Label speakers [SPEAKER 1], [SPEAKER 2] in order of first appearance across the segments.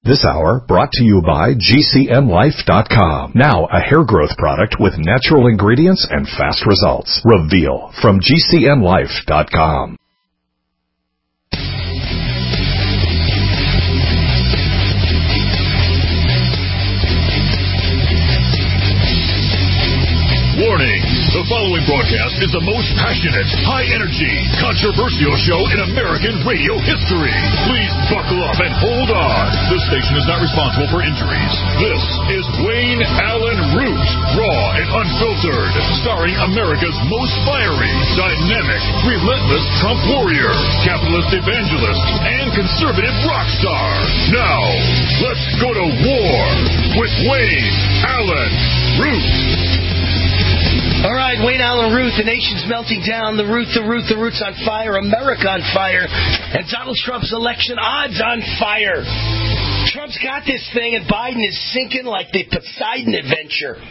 [SPEAKER 1] This hour brought to you by GCNlife.com. Now a hair growth product with natural ingredients and fast results. Reveal from GCNlife.com.
[SPEAKER 2] Warning! The following broadcast is the most passionate, high-energy, controversial show in American radio history. Please buckle up and hold on. This station is not responsible for injuries. This is Wayne Allen Root, raw and unfiltered, starring America's most fiery, dynamic, relentless Trump warrior, capitalist evangelist, and conservative rock star. Now, let's go to war with Wayne Allen Root.
[SPEAKER 3] All right, Wayne Allen Root, the nation's melting down, the root's on fire, America on fire, and Donald Trump's election odds on fire. Trump's got this thing, and Biden is sinking like the Poseidon Adventure.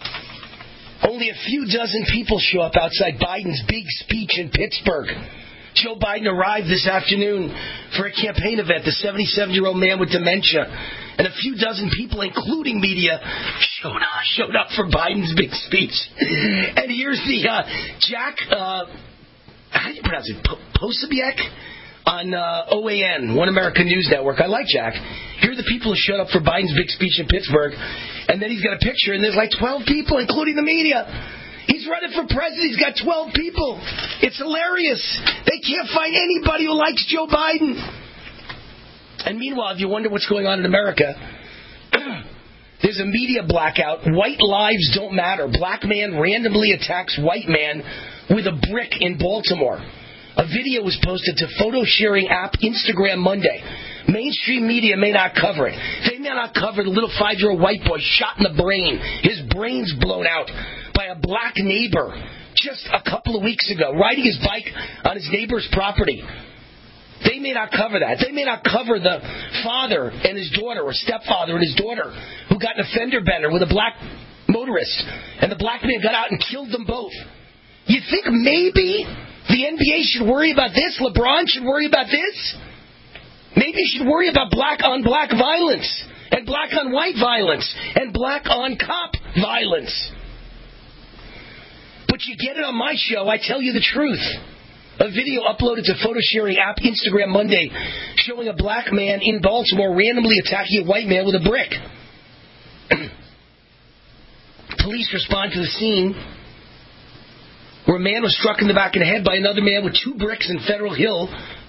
[SPEAKER 3] Only a few dozen people show up outside Biden's big speech in Pittsburgh. Joe Biden arrived this afternoon for a campaign event, the 77-year-old man with dementia. And a few dozen people, including media, showed up for Biden's big speech. And here's the Jack, how do you pronounce it? Posobiec on OAN, One American News Network. I like Jack. Here are the people who showed up for Biden's big speech in Pittsburgh. And then he's got a picture, and there's like 12 people, including the media. He's running for president. He's got 12 people. It's hilarious. They can't find anybody who likes Joe Biden. And meanwhile, if you wonder what's going on in America, there's a media blackout. White lives don't matter. Black man randomly attacks white man with a brick in Baltimore. A video was posted to photo-sharing app Instagram Monday. Mainstream media may not cover it. They may not cover the little 5-year-old white boy shot in the brain, his brains blown out by a black neighbor just a couple of weeks ago, riding his bike on his neighbor's property. They may not cover that. They may not cover the father and his daughter, or stepfather and his daughter, who got an fender bender with a black motorist, and the black man got out and killed them both. You think maybe the NBA should worry about this? LeBron should worry about this? Maybe you should worry about black-on-black violence, and black-on-white violence, and black-on-cop violence. But you get it on my show, I tell you the truth. A video uploaded to photo-sharing app Instagram Monday showing a black man in Baltimore randomly attacking a white man with a brick. Police respond to the scene where a man was struck in the back of the head by another man with 2 bricks in Federal Hill.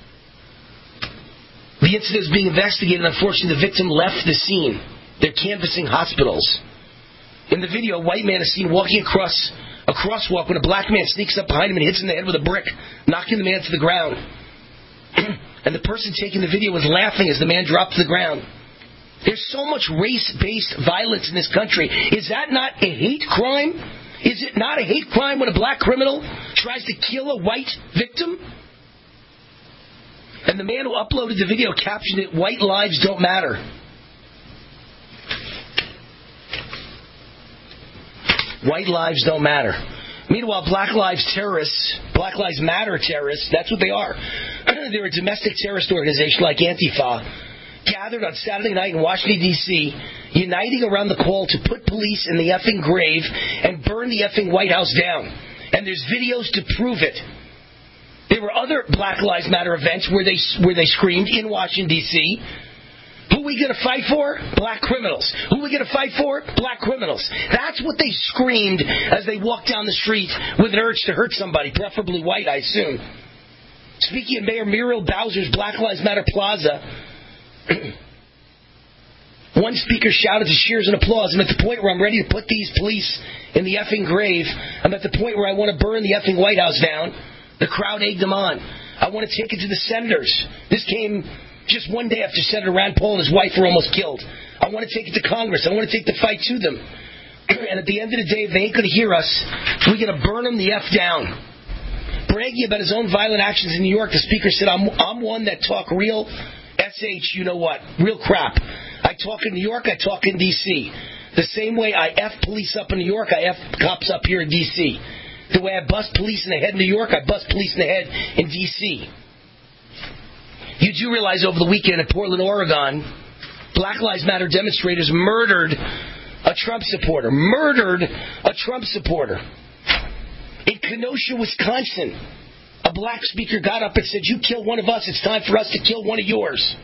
[SPEAKER 3] The incident is being investigated, and unfortunately the victim left the scene. They're canvassing hospitals. In the video, a white man is seen walking across a crosswalk when a black man sneaks up behind him and hits him in the head with a brick, knocking the man to the ground. And the person taking the video was laughing as the man dropped to the ground. There's so much race-based violence in this country. Is that not a hate crime? Is it not a hate crime when a black criminal tries to kill a white victim? And the man who uploaded the video captioned it, "White lives don't matter." White lives don't matter. Meanwhile, Black Lives Matter terrorists, that's what they are. They're a domestic terrorist organization like Antifa, gathered on Saturday night in Washington, D.C., uniting around the call to put police in the effing grave and burn the effing White House down. And there's videos to prove it. There were other Black Lives Matter events where they screamed in Washington, D.C., who are we going to fight for? Black criminals. Who are we going to fight for? Black criminals. That's what they screamed as they walked down the street with an urge to hurt somebody, preferably white, I assume. Speaking of Mayor Muriel Bowser's Black Lives Matter Plaza, one speaker shouted to cheers and applause, "I'm at the point where I'm ready to put these police in the effing grave. I'm at the point where I want to burn the effing White House down." The crowd egged them on. "I want to take it to the senators." This came just one day after Senator Rand Paul and his wife were almost killed. "I want to take it to Congress. I want to take the fight to them. And at the end of the day, if they ain't going to hear us, we're going to burn them the F down." Bragging about his own violent actions in New York, the speaker said, I'm one that talk real you-know-what, real crap. I talk in New York, I talk in D.C. The same way I F police up in New York, I F cops up here in D.C. The way I bust police in the head in New York, I bust police in the head in D.C. You do realize over the weekend in Portland, Oregon, Black Lives Matter demonstrators murdered a Trump supporter. In Kenosha, Wisconsin, a black speaker got up and said, "You kill one of us, it's time for us to kill one of yours."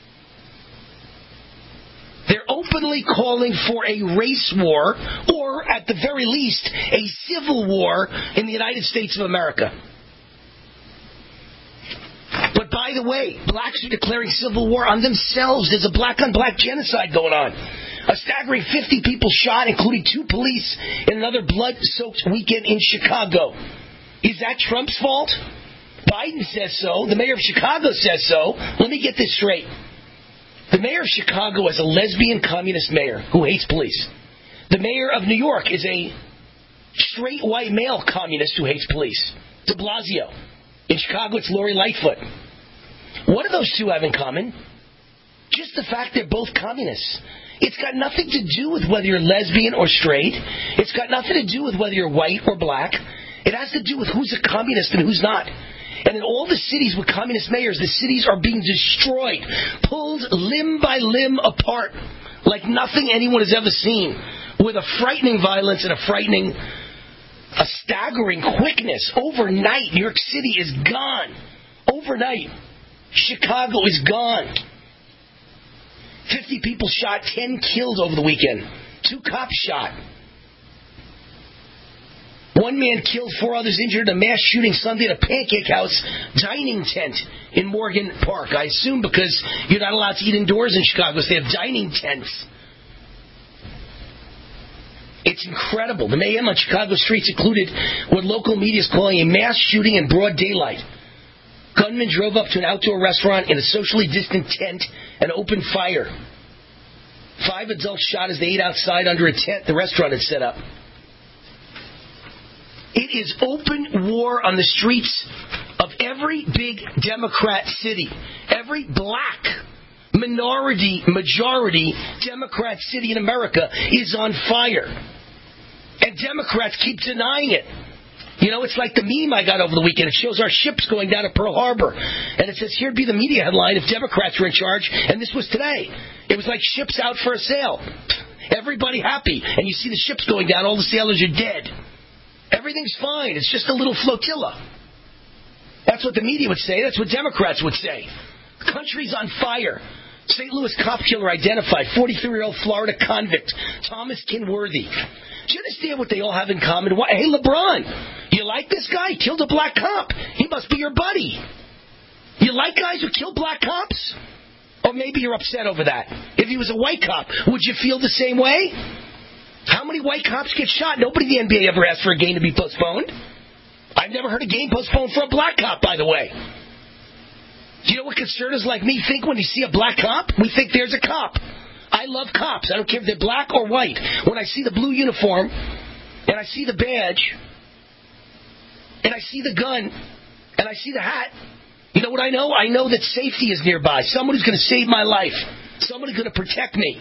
[SPEAKER 3] They're openly calling for a race war, or at the very least, a civil war in the United States of America. But by the way, blacks are declaring civil war on themselves. There's a black-on-black genocide going on. A staggering 50 people shot, including 2 police, in another blood-soaked weekend in Chicago. Is that Trump's fault? Biden says so. The mayor of Chicago says so. Let me get this straight. The mayor of Chicago is a lesbian communist mayor who hates police. The mayor of New York is a straight white male communist who hates police. De Blasio. In Chicago, it's Lori Lightfoot. What do those two have in common? Just the fact they're both communists. It's got nothing to do with whether you're lesbian or straight. It's got nothing to do with whether you're white or black. It has to do with who's a communist and who's not. And in all the cities with communist mayors, the cities are being destroyed, pulled limb by limb apart, like nothing anyone has ever seen, with a frightening violence and a staggering quickness. Overnight, New York City is gone. Overnight, Chicago is gone. 50 people shot, 10 killed over the weekend. 2 cops shot. 1 man killed, 4 others injured in a mass shooting Sunday at a Pancake House dining tent in Morgan Park. I assume because you're not allowed to eat indoors in Chicago, so they have dining tents. It's incredible. The mayhem on Chicago streets included what local media is calling a mass shooting in broad daylight. Gunmen drove up to an outdoor restaurant in a socially distant tent and opened fire. 5 adults shot as they ate outside under a tent the restaurant had set up. It is open war on the streets of every big Democrat city. Every black majority Democrat city in America is on fire. And Democrats keep denying it. You know, it's like the meme I got over the weekend. It shows our ships going down to Pearl Harbor. And it says, here'd be the media headline if Democrats were in charge. And this was today. It was like ships out for a sail. Everybody happy. And you see the ships going down. All the sailors are dead. Everything's fine. It's just a little flotilla. That's what the media would say. That's what Democrats would say. The country's on fire. St. Louis cop killer identified. 43-year-old Florida convict. Thomas Kinworthy. Do you understand what they all have in common? Hey, LeBron, you like this guy? He killed a black cop. He must be your buddy. You like guys who kill black cops? Or maybe you're upset over that. If he was a white cop, would you feel the same way? How many white cops get shot? Nobody in the NBA ever asked for a game to be postponed. I've never heard a game postponed for a black cop, by the way. Do you know what conservatives like me think when you see a black cop? We think there's a cop. I love cops. I don't care if they're black or white. When I see the blue uniform, and I see the badge, and I see the gun, and I see the hat, you know what I know? I know that safety is nearby. Someone who's going to save my life. Someone who's going to protect me.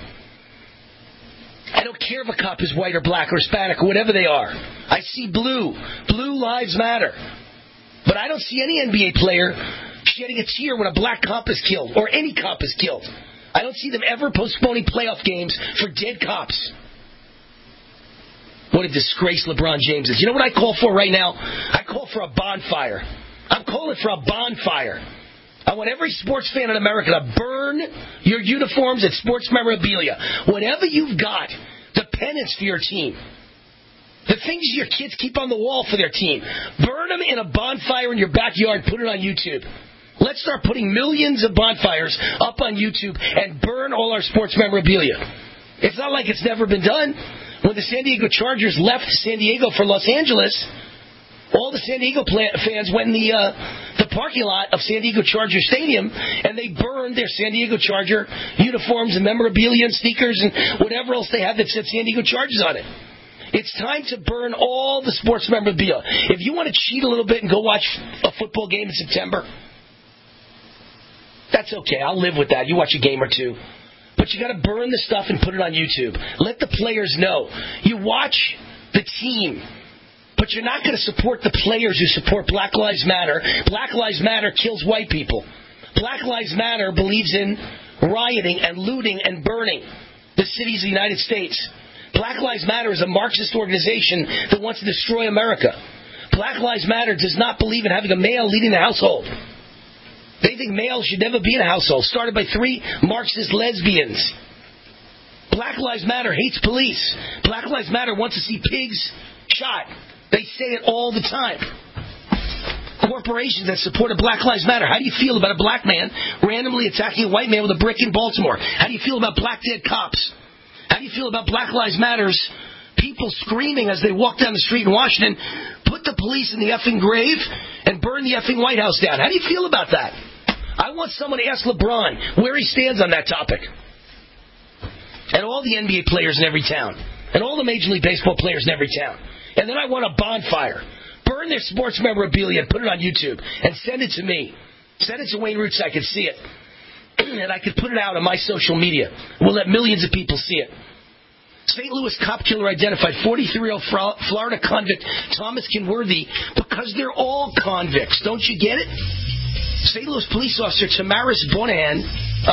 [SPEAKER 3] I don't care if a cop is white or black or Hispanic or whatever they are. I see blue. Blue lives matter. But I don't see any NBA player shedding a tear when a black cop is killed or any cop is killed. I don't see them ever postponing playoff games for dead cops. What a disgrace LeBron James is. You know what I call for right now? I call for a bonfire. I'm calling for a bonfire. I want every sports fan in America to burn your uniforms and sports memorabilia. Whatever you've got, the pennants for your team, the things your kids keep on the wall for their team, burn them in a bonfire in your backyard, put it on YouTube. Let's start putting millions of bonfires up on YouTube and burn all our sports memorabilia. It's not like it's never been done. When the San Diego Chargers left San Diego for Los Angeles, all the San Diego fans went in the parking lot of San Diego Charger Stadium, and they burned their San Diego Charger uniforms and memorabilia and sneakers and whatever else they had that said San Diego Chargers on it. It's time to burn all the sports memorabilia. If you want to cheat a little bit and go watch a football game in September, that's okay. I'll live with that. You watch a game or two. But you got to burn the stuff and put it on YouTube. Let the players know. You watch the team. But you're not going to support the players who support Black Lives Matter. Black Lives Matter kills white people. Black Lives Matter believes in rioting and looting and burning the cities of the United States. Black Lives Matter is a Marxist organization that wants to destroy America. Black Lives Matter does not believe in having a male leading the household. They think males should never be in a household, started by 3 Marxist lesbians. Black Lives Matter hates police. Black Lives Matter wants to see pigs shot. They say it all the time. Corporations that support Black Lives Matter. How do you feel about a black man randomly attacking a white man with a brick in Baltimore? How do you feel about black dead cops? How do you feel about Black Lives Matter's people screaming as they walk down the street in Washington, put the police in the effing grave and burn the effing White House down? How do you feel about that? I want someone to ask LeBron where he stands on that topic. And all the NBA players in every town. And all the Major League Baseball players in every town. And then I want a bonfire. Burn their sports memorabilia and put it on YouTube. And send it to me. Send it to Wayne Root so I could see it. And I could put it out on my social media. We'll let millions of people see it. St. Louis cop killer identified 43-year-old Florida convict Thomas Kenworthy because they're all convicts. Don't you get it? St. Louis police officer Tamaris Bohannon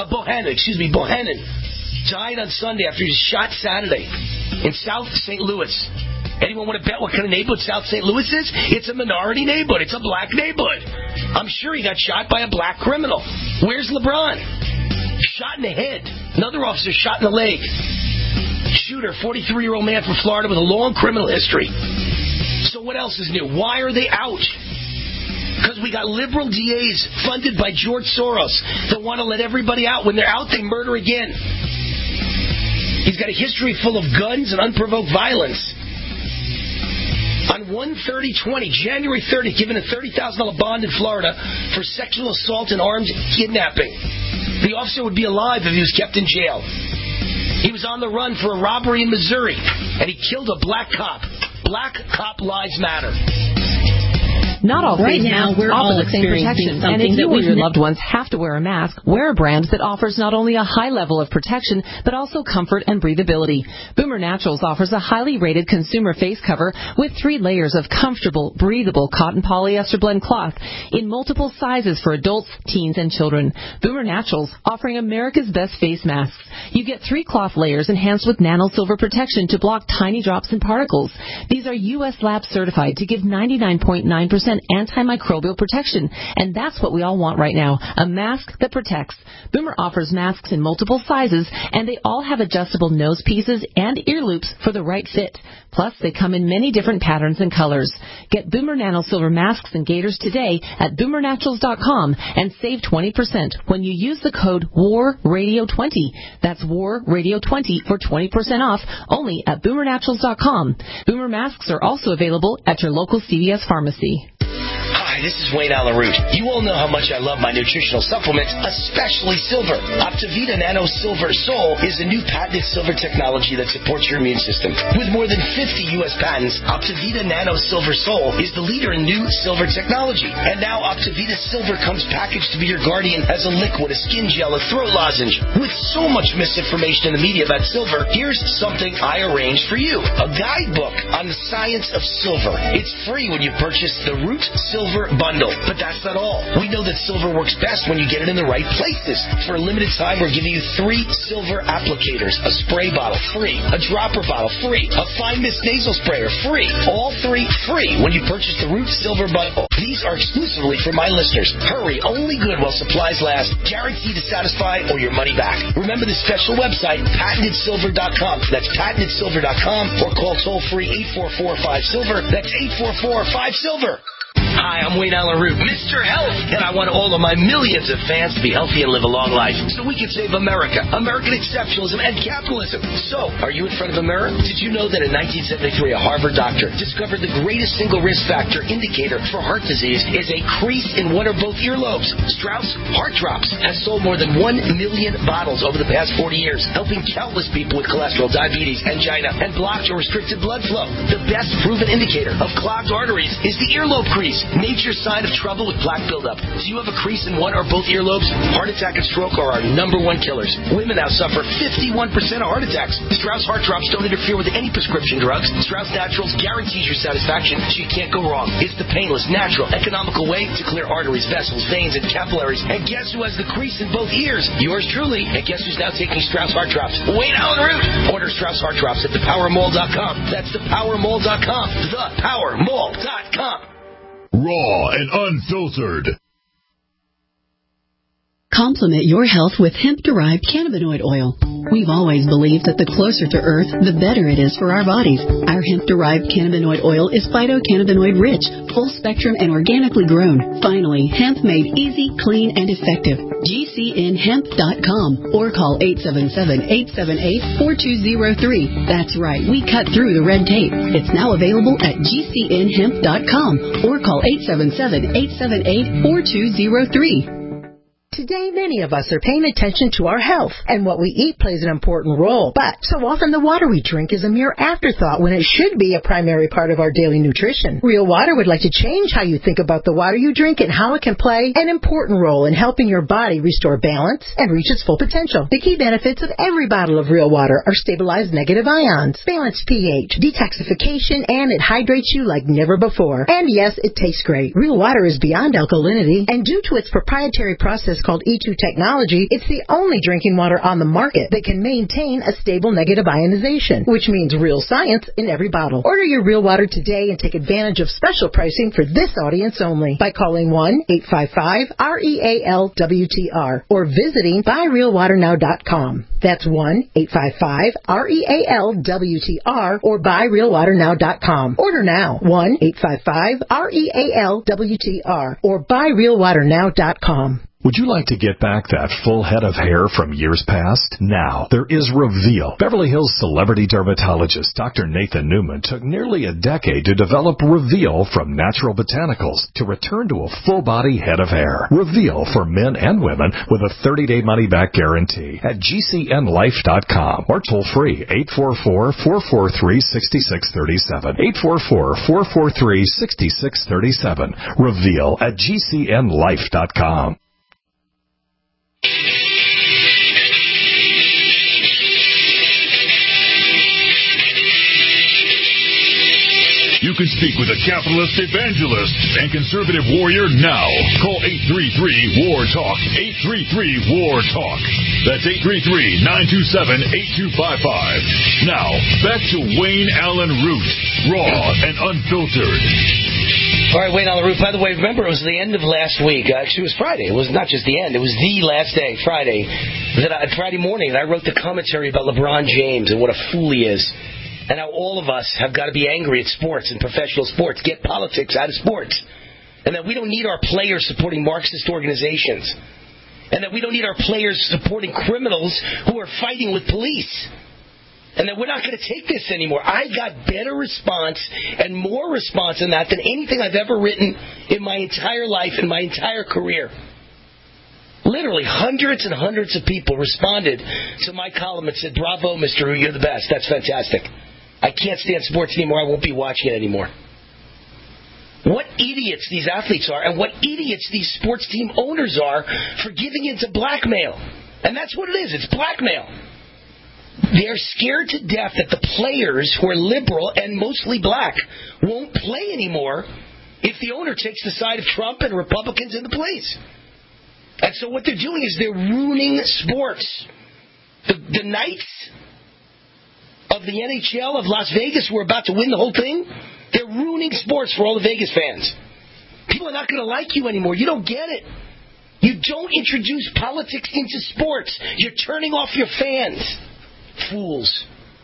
[SPEAKER 3] died on Sunday after he was shot Saturday in South St. Louis. Anyone want to bet what kind of neighborhood South St. Louis is? It's a minority neighborhood. It's a black neighborhood. I'm sure he got shot by a black criminal. Where's LeBron? Shot in the head. Another officer shot in the leg. Shooter, 43-year-old man from Florida with a long criminal history. So what else is new? Why are they out? Because we got liberal DAs funded by George Soros that want to let everybody out. When they're out, they murder again. He's got a history full of guns and unprovoked violence. On 1/30/20, January 30th, given a $30,000 bond in Florida for sexual assault and armed kidnapping. The officer would be alive if he was kept in jail. He was on the run for a robbery in Missouri, and he killed a black cop. Black cop lives matter.
[SPEAKER 4] Not all face masks offer the same protection, and if you or your loved ones have to wear a mask, wear a brand that offers not only a high level of protection, but also comfort and breathability. Boomer Naturals offers a highly rated consumer face cover with 3 layers of comfortable, breathable cotton polyester blend cloth in multiple sizes for adults, teens, and children. Boomer Naturals, offering America's best face masks. You get 3 cloth layers enhanced with nano silver protection to block tiny drops and particles. These are U.S. lab certified to give 99.9% antimicrobial protection, and that's what we all want right now, a mask that protects. Boomer offers masks in multiple sizes, and they all have adjustable nose pieces and ear loops for the right fit. Plus, they come in many different patterns and colors. Get Boomer Nano Silver masks and gaiters today at boomernaturals.com and save 20% when you use the code WARRADIO20. That's WARRADIO20 for 20% off only at boomernaturals.com. Boomer masks are also available at your local CVS pharmacy.
[SPEAKER 3] Hi, this is Wayne Allen Root. You all know how much I love my nutritional supplements, especially silver. Optivita Nano Silver Sol is a new patented silver technology that supports your immune system. With more than 50 U.S. patents, Optivita Nano Silver Sol is the leader in new silver technology. And now Optivita Silver comes packaged to be your guardian as a liquid, a skin gel, a throat lozenge. With so much misinformation in the media about silver, here's something I arranged for you. A guidebook on the science of silver. It's free when you purchase the Root Silver Bundle. But that's not all. We know that silver works best when you get it in the right places. For a limited time, we're giving you 3 silver applicators. A spray bottle, free. A dropper bottle, free. A fine mist nasal sprayer, free. All 3 free when you purchase the Root Silver Bundle. These are exclusively for my listeners. Hurry, only good while supplies last. Guaranteed to satisfy or your money back. Remember the special website, patentedsilver.com. That's patentedsilver.com, or call toll-free 844-5-SILVER. That's 844-5-SILVER. Hi, I'm Wayne Allen Root, Mr. Health, and I want all of my millions of fans to be healthy and live a long life so we can save America, American exceptionalism, and capitalism. So, are you in front of a mirror? Did you know that in 1973 a Harvard doctor discovered the greatest single risk factor indicator for heart disease is a crease in one or both earlobes? Strauss Heart Drops has sold more than 1 million bottles over the past 40 years, helping countless people with cholesterol, diabetes, angina, and blocked or restricted blood flow. The best proven indicator of clogged arteries is the earlobe crease. Major sign of trouble with plaque buildup. Do you have a crease in one or both earlobes? Heart attack and stroke are our number one killers. Women now suffer 51% of heart attacks. Strauss Heart Drops don't interfere with any prescription drugs. Strauss Naturals guarantees your satisfaction, so you can't go wrong. It's the painless, natural, economical way to clear arteries, vessels, veins, and capillaries. And guess who has the crease in both ears? Yours truly. And guess who's now taking Strauss Heart Drops? Wayne Allen Root. Order Strauss Heart Drops at thepowermall.com. That's thepowermall.com. Thepowermall.com.
[SPEAKER 2] Raw and unfiltered.
[SPEAKER 5] Complement your health with hemp-derived cannabinoid oil. We've always believed that the closer to Earth, the better it is for our bodies. Our hemp-derived cannabinoid oil is phytocannabinoid-rich, full-spectrum, and organically grown. Finally, hemp made easy, clean, and effective. GCNhemp.com or call 877-878-4203. That's right, we cut through the red tape. It's now available at GCNhemp.com or call 877-878-4203.
[SPEAKER 6] Today, many of us are paying attention to our health, and what we eat plays an important role. But so often the water we drink is a mere afterthought when it should be a primary part of our daily nutrition. Real Water would like to change how you think about the water you drink and how it can play an important role in helping your body restore balance and reach its full potential. The key benefits of every bottle of Real Water are stabilized negative ions, balanced pH, detoxification, and it hydrates you like never before. And yes, it tastes great. Real Water is beyond alkalinity, and due to its proprietary process called E2 technology, it's the only drinking water on the market that can maintain a stable negative ionization, which means real science in every bottle. Order your Real Water today and take advantage of special pricing for this audience only by calling 1-855-REAL-WTR or visiting buyrealwaternow.com. That's 1-855-REAL-WTR or buyrealwaternow.com. Order now. 1-855-REAL-WTR or buyrealwaternow.com.
[SPEAKER 1] Would you like to get back that full head of hair from years past? Now, there is Reveal. Beverly Hills celebrity dermatologist Dr. Nathan Newman took nearly a decade to develop Reveal from natural botanicals to return to a full-body head of hair. Reveal for men and women with a 30-day money-back guarantee at GCNlife.com or toll-free 844-443-6637. 844-443-6637. Reveal at GCNlife.com.
[SPEAKER 2] You can speak with a capitalist evangelist and conservative warrior now. Call 833-WAR-TALK. 833-WAR-TALK. That's 833-927-8255. Now, back to Wayne Allen Root, raw and unfiltered.
[SPEAKER 3] All right, Wayne Allen Root. By the way, remember, it was the end of last week. Actually, it was Friday. It was not just the end. It was the last day, Friday. Friday morning, I wrote the commentary about LeBron James and what a fool he is. And how all of us have got to be angry at sports and professional sports, get politics out of sports. And that we don't need our players supporting Marxist organizations. And that we don't need our players supporting criminals who are fighting with police. And that we're not going to take this anymore. I got better response and more response than that than anything I've ever written in my entire life, in my entire career. Literally, hundreds and hundreds of people responded to my column and said, "Bravo, Mr. Root, you're the best. That's fantastic. I can't stand sports anymore. I won't be watching it anymore." What idiots these athletes are, and what idiots these sports team owners are for giving into blackmail. And that's what it is. It's blackmail. They're scared to death that the players who are liberal and mostly black won't play anymore if the owner takes the side of Trump and Republicans in the place. And so what they're doing is they're ruining sports. The Knights of the NHL of Las Vegas who are about to win the whole thing, they're ruining sports for all the Vegas fans. People are not going to like you anymore. You don't get it. You don't introduce politics into sports. You're turning off your fans. Fools.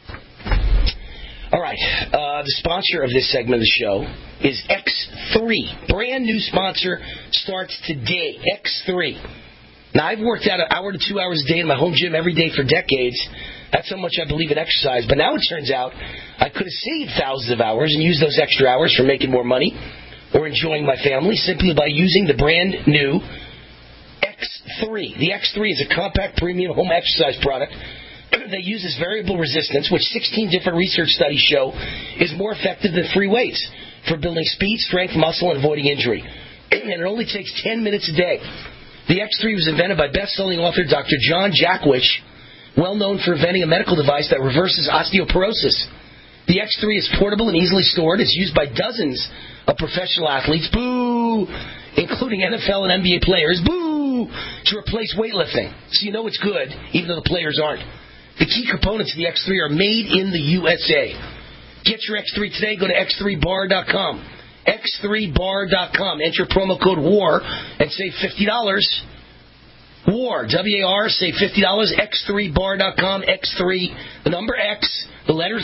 [SPEAKER 3] All right. The sponsor of this segment of the show is X3. Brand new sponsor starts today. X3. Now, I've worked out an hour to 2 hours a day in my home gym every day for decades. That's how much I believe in exercise. But now it turns out I could have saved thousands of hours and used those extra hours for making more money or enjoying my family simply by using the brand new X3. The X3 is a compact premium home exercise product that uses variable resistance, which 16 different research studies show is more effective than free weights. for building speed, strength, muscle, and avoiding injury. And it only takes 10 minutes a day. The X3 was invented by best-selling author Dr. John Jaquish, well known for inventing a medical device that reverses osteoporosis. The X3 is portable and easily stored. It's used by dozens of professional athletes, boo, including NFL and NBA players, boo, to replace weightlifting. So you know it's good, even though the players aren't. The key components of the X3 are made in the USA. Get your X3 today. Go to x3bar.com. x3bar.com. Enter promo code WAR and save $50. WAR, W-A-R, save $50. x3bar.com. X3, the number X, the letter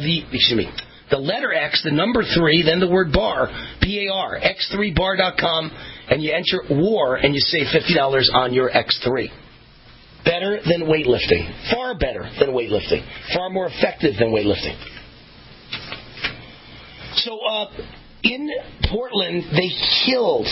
[SPEAKER 3] X, the number 3, then the word bar, B-A-R, x3bar.com, and you enter WAR and you save $50 on your X3. Better than weightlifting. Far better than weightlifting. Far more effective than weightlifting. So, in Portland, they killed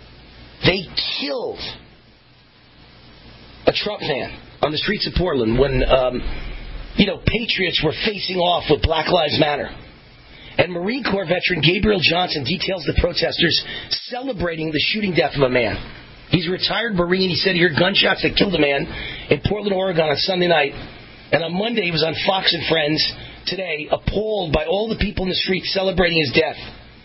[SPEAKER 3] a Trump fan on the streets of Portland when, patriots were facing off with Black Lives Matter. And Marine Corps veteran Gabriel Johnson details the protesters celebrating the shooting death of a man. He's a retired Marine. He said he heard gunshots that killed a man in Portland, Oregon on Sunday night. And on Monday, he was on Fox and Friends today, appalled by all the people in the street celebrating his death.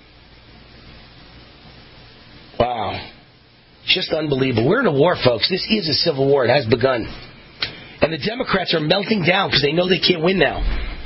[SPEAKER 3] Wow. Just unbelievable. We're in a war, folks. This is a civil war. It has begun. And the Democrats are melting down because they know they can't win now.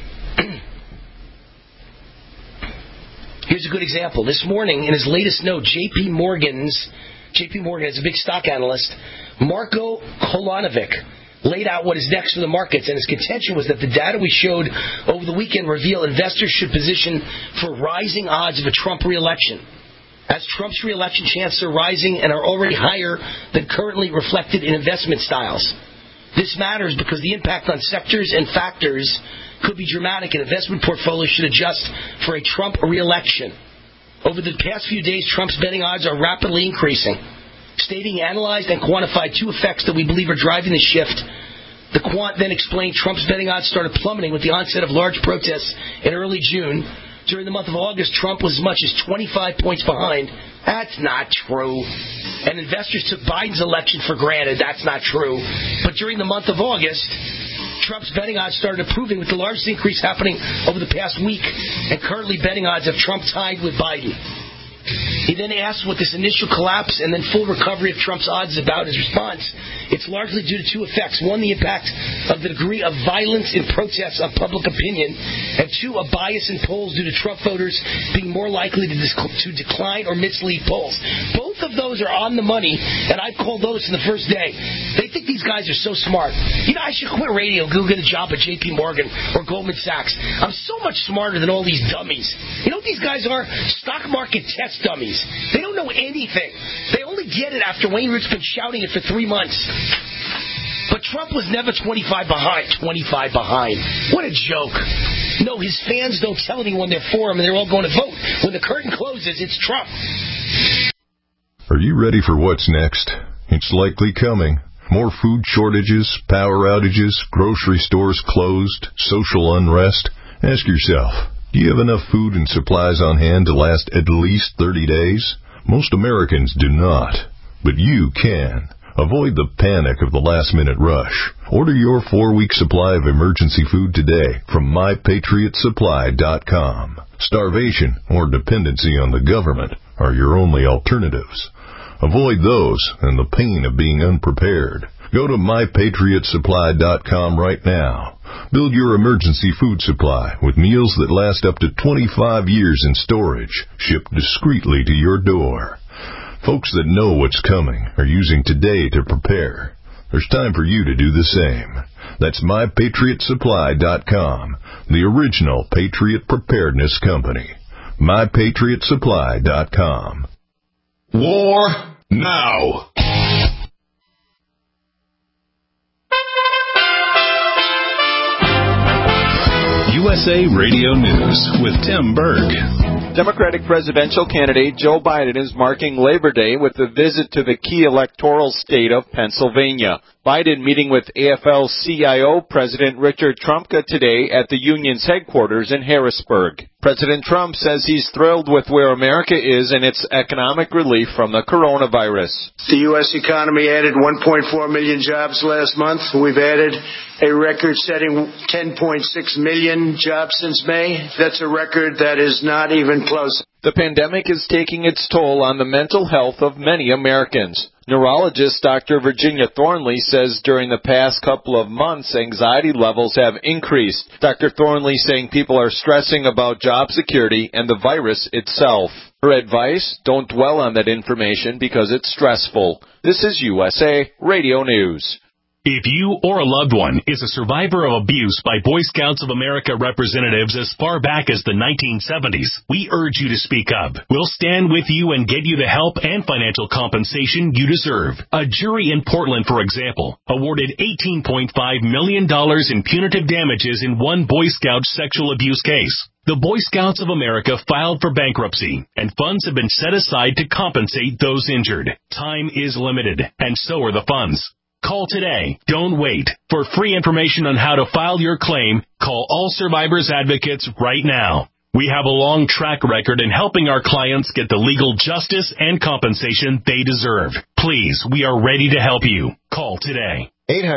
[SPEAKER 3] Here's a good example. This morning, in his latest note, JP Morgan is a big stock analyst, Marko Kolanovic, laid out what is next for the markets, and his contention was that the data we showed over the weekend reveal investors should position for rising odds of a Trump re-election, as Trump's re-election chances are rising and are already higher than currently reflected in investment styles. This matters because the impact on sectors and factors could be dramatic, and investment portfolios should adjust for a Trump re-election. Over the past few days, Trump's betting odds are rapidly increasing. Stating, analyzed, and quantified 2 effects that we believe are driving the shift. The quant then explained Trump's betting odds started plummeting with the onset of large protests in early June. During the month of August, Trump was as much as 25 points behind. That's not true. And investors took Biden's election for granted. That's not true. But during the month of August, Trump's betting odds started improving, with the largest increase happening over the past week, and currently betting odds have Trump tied with Biden. He then asked what this initial collapse and then full recovery of Trump's odds is about. His response, it's largely due to 2 effects. 1, the impact of the degree of violence in protests on public opinion, and 2, a bias in polls due to Trump voters being more likely to decline or mislead polls. Both of those are on the money, and I called those in the first day. They think these guys are so smart. I should quit radio, go get a job at J.P. Morgan or Goldman Sachs. I'm so much smarter than all these dummies. You know what these guys are? Stock market test dummies. They don't know anything. They only get it after Wayne Root's been shouting it for 3 months. But Trump was never 25 behind. 25 behind. What a joke. No, his fans don't tell anyone they're for him and they're all going to vote. When the curtain closes, it's Trump.
[SPEAKER 7] Are you ready for what's next? It's likely coming. More food shortages, power outages, grocery stores closed, social unrest. Ask yourself, do you have enough food and supplies on hand to last at least 30 days? Most Americans do not, but you can. Avoid the panic of the last-minute rush. Order your 4-week supply of emergency food today from mypatriotsupply.com. Starvation or dependency on the government are your only alternatives. Avoid those and the pain of being unprepared. Go to mypatriotsupply.com right now. Build your emergency food supply with meals that last up to 25 years in storage, shipped discreetly to your door. Folks that know what's coming are using today to prepare. There's time for you to do the same. That's mypatriotsupply.com, the original Patriot Preparedness Company. mypatriotsupply.com.
[SPEAKER 2] War now. USA Radio News with Tim Berg.
[SPEAKER 8] Democratic presidential candidate Joe Biden is marking Labor Day with a visit to the key electoral state of Pennsylvania. Biden meeting with AFL-CIO President Richard Trumka today at the union's headquarters in Harrisburg. President Trump says he's thrilled with where America is in its economic relief from the coronavirus.
[SPEAKER 9] The U.S. economy added 1.4 million jobs last month. We've added a record-setting 10.6 million jobs since May. That's a record that is not even close.
[SPEAKER 8] The pandemic is taking its toll on the mental health of many Americans. Neurologist Dr. Virginia Thornley says during the past couple of months, anxiety levels have increased. Dr. Thornley saying people are stressing about job security and the virus itself. Her advice, don't dwell on that information because it's stressful. This is USA Radio News.
[SPEAKER 10] If you or a loved one is a survivor of abuse by Boy Scouts of America representatives as far back as the 1970s, we urge you to speak up. We'll stand with you and get you the help and financial compensation you deserve. A jury in Portland, for example, awarded $18.5 million in punitive damages in one Boy Scout sexual abuse case. The Boy Scouts of America filed for bankruptcy, and funds have been set aside to compensate those injured. Time is limited, and so are the funds. Call today. Don't wait. For free information on how to file your claim, call All Survivors Advocates right now. We have a long track record in helping our clients get the legal justice and compensation they deserve. Please, we are ready to help you. Call today.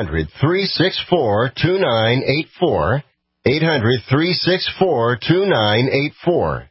[SPEAKER 11] 800-364-2984. 800-364-2984.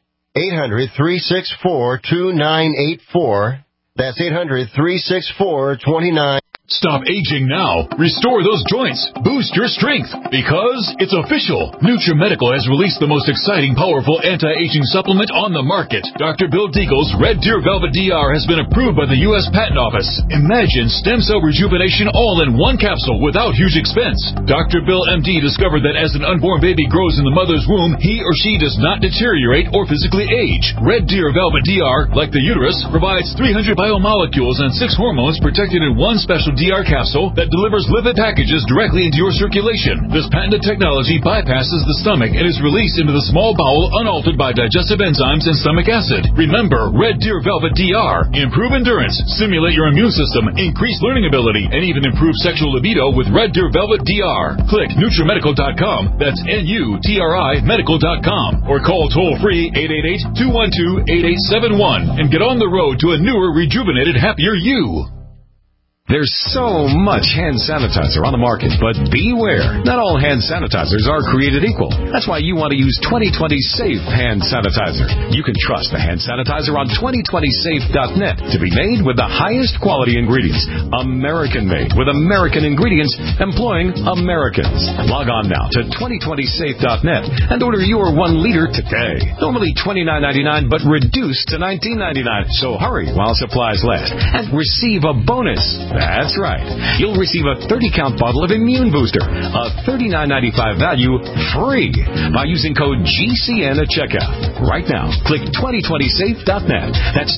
[SPEAKER 11] 800-364-2984. That's 800-364-2984.
[SPEAKER 2] Stop aging now. Restore those joints. Boost your strength. Because it's official. NutriMedical has released the most exciting, powerful anti-aging supplement on the market. Dr. Bill Deagle's Red Deer Velvet DR has been approved by the U.S. Patent Office. Imagine stem cell rejuvenation all in one capsule without huge expense. Dr. Bill MD discovered that as an unborn baby grows in the mother's womb, he or she does not deteriorate or physically age. Red Deer Velvet DR, like the uterus, provides 300 biomolecules and 6 hormones protected in one special DR capsule that delivers lipid packages directly into your circulation. This patented technology bypasses the stomach and is released into the small bowel unaltered by digestive enzymes and stomach acid. Remember, Red Deer Velvet DR. Improve endurance, stimulate your immune system, increase learning ability, and even improve sexual libido with Red Deer Velvet DR. Click NutriMedical.com, that's NUTRI Medical.com, or call toll-free 888-212-8871 and get on the road to a newer, rejuvenated, happier you.
[SPEAKER 1] There's so much hand sanitizer on the market, but beware. Not all hand sanitizers are created equal. That's why you want to use 2020 Safe Hand Sanitizer. You can trust the hand sanitizer on 2020safe.net to be made with the highest quality ingredients. American-made with American ingredients employing Americans. Log on now to 2020safe.net and order your 1 liter today. Normally $29.99, but reduced to $19.99. So hurry while supplies last and receive a bonus. That's right. You'll receive a 30-count bottle of Immune Booster, a $39.95 value, free by using code GCN at checkout. Right now, click 2020safe.net. That's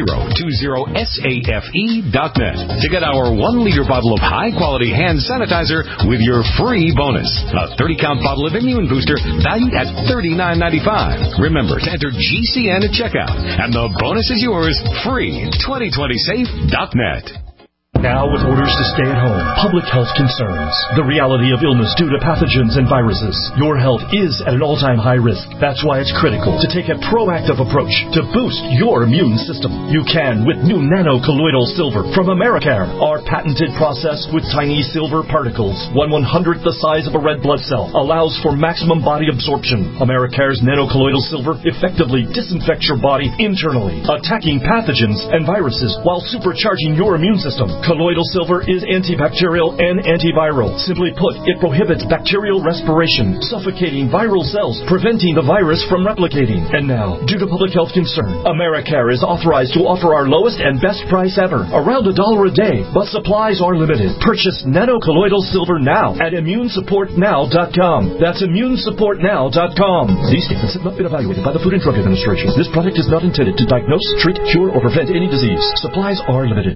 [SPEAKER 1] 2020safe.net to get our 1 liter bottle of high-quality hand sanitizer with your free bonus. A 30-count bottle of Immune Booster valued at $39.95. Remember to enter GCN at checkout, and the bonus is yours, free. 2020safe.net.
[SPEAKER 12] Now with orders to stay at home, public health concerns, the reality of illness due to pathogens and viruses. Your health is at an all-time high risk. That's why it's critical to take a proactive approach to boost your immune system. You can with new nano-colloidal silver from Americare. Our patented process with tiny silver particles, 1/100th the size of a red blood cell, allows for maximum body absorption. Americare's nano-colloidal silver effectively disinfects your body internally, attacking pathogens and viruses while supercharging your immune system. Colloidal silver is antibacterial and antiviral. Simply put, it prohibits bacterial respiration, suffocating viral cells, preventing the virus from replicating. And now, due to public health concern, Americare is authorized to offer our lowest and best price ever, around $1 a day, but supplies are limited. Purchase nano-colloidal silver now at ImmuneSupportNow.com. That's ImmuneSupportNow.com. These statements have not been evaluated by the Food and Drug Administration. This product is not intended to diagnose, treat, cure, or prevent any disease. Supplies are limited.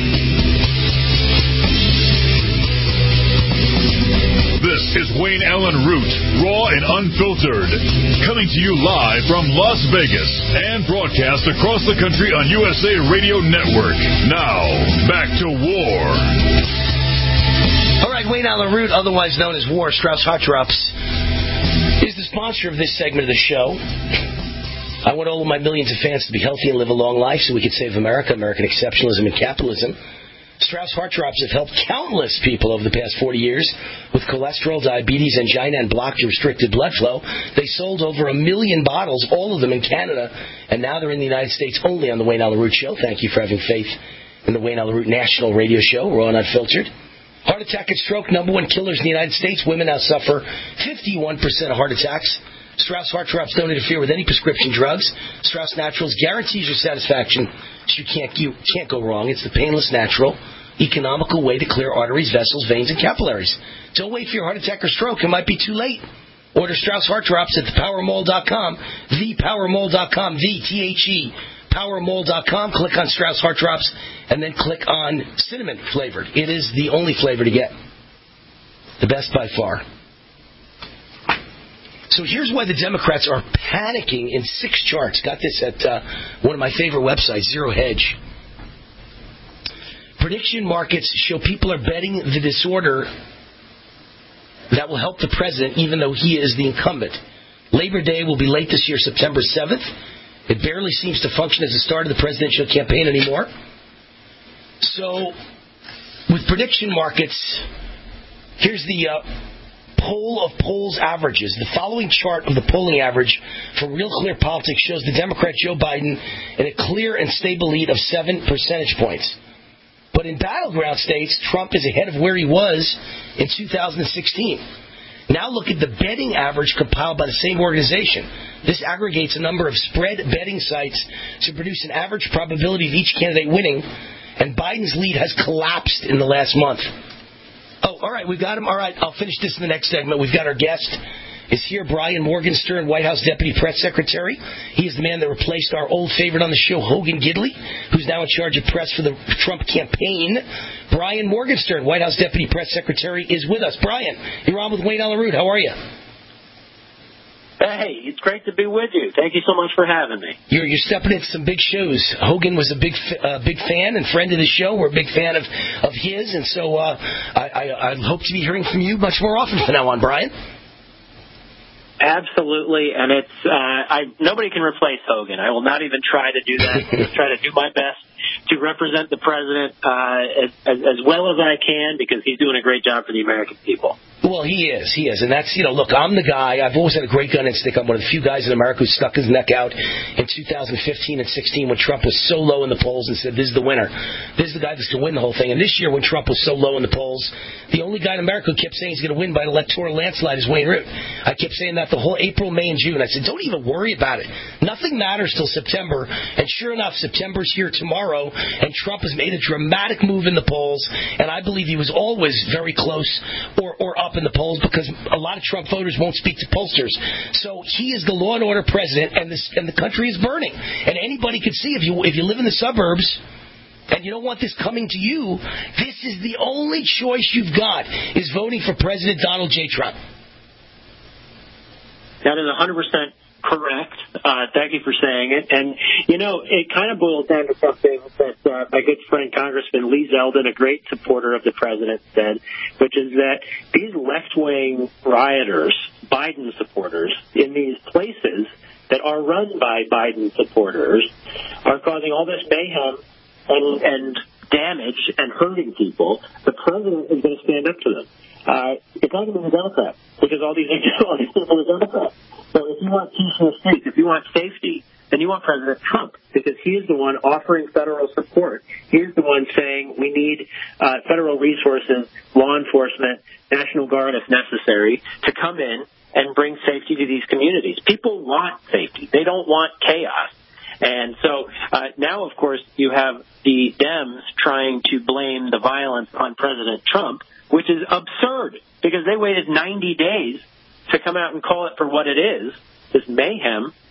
[SPEAKER 2] Wayne Allen en route, raw and unfiltered. Coming to you live from Las Vegas and broadcast across the country on USA Radio Network. Now, back to War.
[SPEAKER 3] All right, Wayne Allen Root, otherwise known as War, Strauss Hot Drops, is the sponsor of this segment of the show. I want all of my millions of fans to be healthy and live a long life so we can save America, American exceptionalism and capitalism. Strauss Heart Drops have helped countless people over the past 40 years with cholesterol, diabetes, angina, and blocked restricted blood flow. They sold over 1 million bottles, all of them in Canada, and now they're in the United States only on the Wayne Allen Root Show. Thank you for having faith in the Wayne Allen Root National Radio Show, raw and unfiltered. Heart attack and stroke, #1 killers in the United States. Women now suffer 51% of heart attacks. Strauss Heart Drops don't interfere with any prescription drugs. Strauss Naturals guarantees your satisfaction. You can't go wrong. It's the painless, natural, economical way to clear arteries, vessels, veins, and capillaries. Don't wait for your heart attack or stroke. It might be too late. Order Strauss Heart Drops at thepowermall.com, thepowermall.com, the-T-H-E, powermall.com. Click on Strauss Heart Drops, and then click on cinnamon flavored. It is the only flavor to get. The best by far. So here's why the Democrats are panicking in 6 charts. Got this at one of my favorite websites, Zero Hedge. Prediction markets show people are betting the disorder that will help the president, even though he is the incumbent. Labor Day will be late this year, September 7th. It barely seems to function as the start of the presidential campaign anymore. So, with prediction markets, here's the poll of polls averages. The following chart of the polling average for Real Clear Politics shows the Democrat Joe Biden in a clear and stable lead of 7 percentage points. But in battleground states, Trump is ahead of where he was in 2016. Now look at the betting average compiled by the same organization. This aggregates a number of spread betting sites to produce an average probability of each candidate winning, and Biden's lead has collapsed in the last month. Oh, all right, we've got him. All right, I'll finish this in the next segment. We've got our guest. Is here Brian Morgenstern, White House Deputy Press Secretary. He is the man that replaced our old favorite on the show, Hogan Gidley, who's now in charge of press for the Trump campaign. Brian Morgenstern, White House Deputy Press Secretary, is with us. Brian, you're on with Wayne Allen Root. How are you?
[SPEAKER 13] Hey, it's great to be with you. Thank you so much for having me.
[SPEAKER 3] You're stepping into some big shoes. Hogan was a big fan and friend of the show. We're a big fan of his, and so I hope to be hearing from you much more often from now on, Brian.
[SPEAKER 13] Absolutely, and it's nobody can replace Hogan. I will not even try to do that. Just try to do my best to represent the president as well as I can, because he's doing a great job for the American people.
[SPEAKER 3] Well, he is, and that's, look, I'm the guy, I've always had a great gun instinct. I'm one of the few guys in America who stuck his neck out in 2015 and 16 when Trump was so low in the polls and said, this is the winner. This is the guy that's going to win the whole thing. And this year when Trump was so low in the polls, the only guy in America who kept saying he's going to win by an electoral landslide is Wayne Root. I kept saying that the whole April, May, and June. I said, don't even worry about it. Nothing matters till September. And sure enough, September's here tomorrow, and Trump has made a dramatic move in the polls, and I believe he was always very close or up in the polls, because a lot of Trump voters won't speak to pollsters. So he is the law and order president, and the country is burning. And anybody can see, if you live in the suburbs and you don't want this coming to you, this is the only choice you've got, is voting for President Donald J. Trump.
[SPEAKER 13] That is 100% correct. Thank you for saying it. And, it kind of boils down to something that my good friend Congressman Lee Zeldin, a great supporter of the president, said, which is that these left-wing rioters, Biden supporters, in these places that are run by Biden supporters are causing all this mayhem and damage and hurting people. The president is going to stand up to them. It's not going to be the Democrats, because all these people are Democrats. So if you want peace in the streets, if you want safety, then you want President Trump, because he is the one offering federal support. He is the one saying we need federal resources, law enforcement, National Guard if necessary, to come in and bring safety to these communities. People want safety. They don't want chaos. And so now, of course, you have the Dems trying to blame the violence on President Trump, which is absurd, because they waited 90 days to come out and call it for what it is, this mayhem,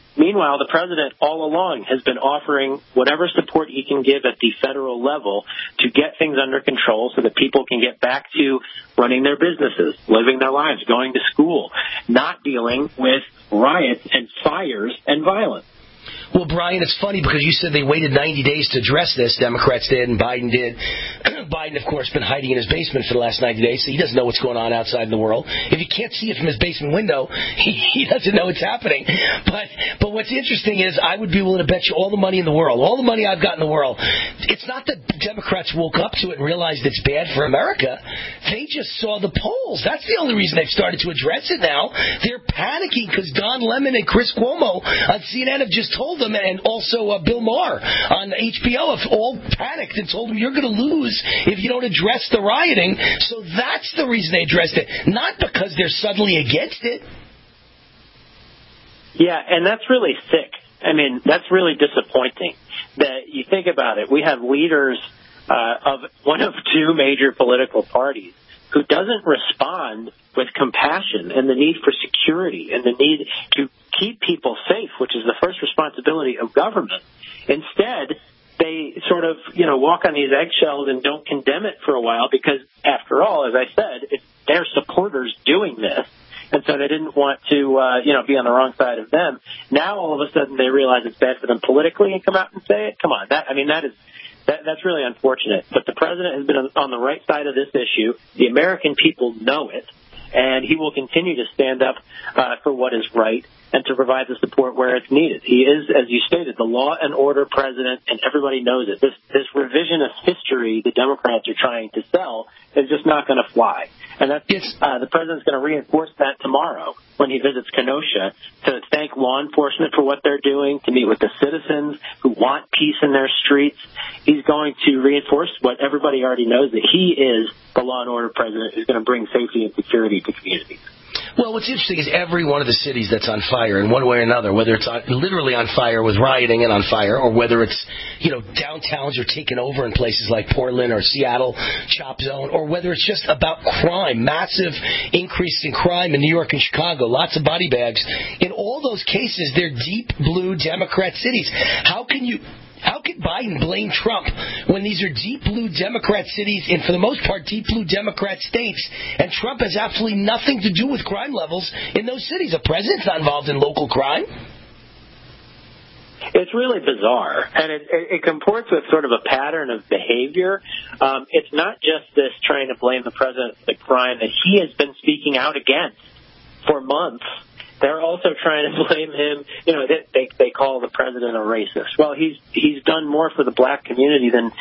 [SPEAKER 13] Meanwhile, the president all along has been offering whatever support he can give at the federal level to get things under control so that people can get back to running their businesses, living their lives, going to school, not dealing with riots and fires and violence.
[SPEAKER 3] Well, Brian, it's funny because you said they waited 90 days to address this. Democrats did and Biden did. Biden, of course, been hiding in his basement for the last 90 days, so he doesn't know what's going on outside in the world. If he can't see it from his basement window, he doesn't know what's happening. But what's interesting is I would be willing to bet you all the money in the world, all the money I've got in the world. It's not that Democrats woke up to it and realized it's bad for America. They just saw the polls. That's the only reason they've started to address it now. They're panicking because Don Lemon and Chris Cuomo on CNN have just told them, and also Bill Maher on HBO have all panicked and told them you're going to lose if you don't address the rioting. So that's the reason they addressed it, not because they're suddenly against it.
[SPEAKER 13] Yeah, and that's really sick. I mean, that's really disappointing that you think about it. We have leaders of one of two major political parties who doesn't respond with compassion and the need for security and the need to keep people safe, which is the first responsibility of government. Instead, they sort of, walk on these eggshells and don't condemn it for a while because, after all, as I said, it's their supporters doing this. And so they didn't want to, be on the wrong side of them. Now, all of a sudden, they realize it's bad for them politically and come out and say it. Come on. That's really unfortunate. But the president has been on the right side of this issue. The American people know it. And he will continue to stand up for what is right and to provide the support where it's needed. He is, as you stated, the law and order president, and everybody knows it. This revisionist history the Democrats are trying to sell is just not going to fly. And that's the president's going to reinforce that tomorrow when he visits Kenosha to thank law enforcement for what they're doing, to meet with the citizens who want peace in their streets. He's going to reinforce what everybody already knows, that he is the law and order president who's going to bring safety and security to communities.
[SPEAKER 3] Well, what's interesting is every one of the cities that's on fire in one way or another, whether it's literally on fire with rioting and on fire, or whether it's, downtowns are taken over in places like Portland or Seattle, Chop Zone, or whether it's just about crime, massive increase in crime in New York and Chicago, lots of body bags. In all those cases, they're deep blue Democrat cities. How can Biden blame Trump when these are deep blue Democrat cities and, for the most part, deep blue Democrat states, and Trump has absolutely nothing to do with crime levels in those cities? The president's not involved in local crime.
[SPEAKER 13] It's really bizarre, and it comports with sort of a pattern of behavior. It's not just this trying to blame the president for the crime that he has been speaking out against for months. They're also trying to blame him. They call the president a racist. Well, he's done more for the black community than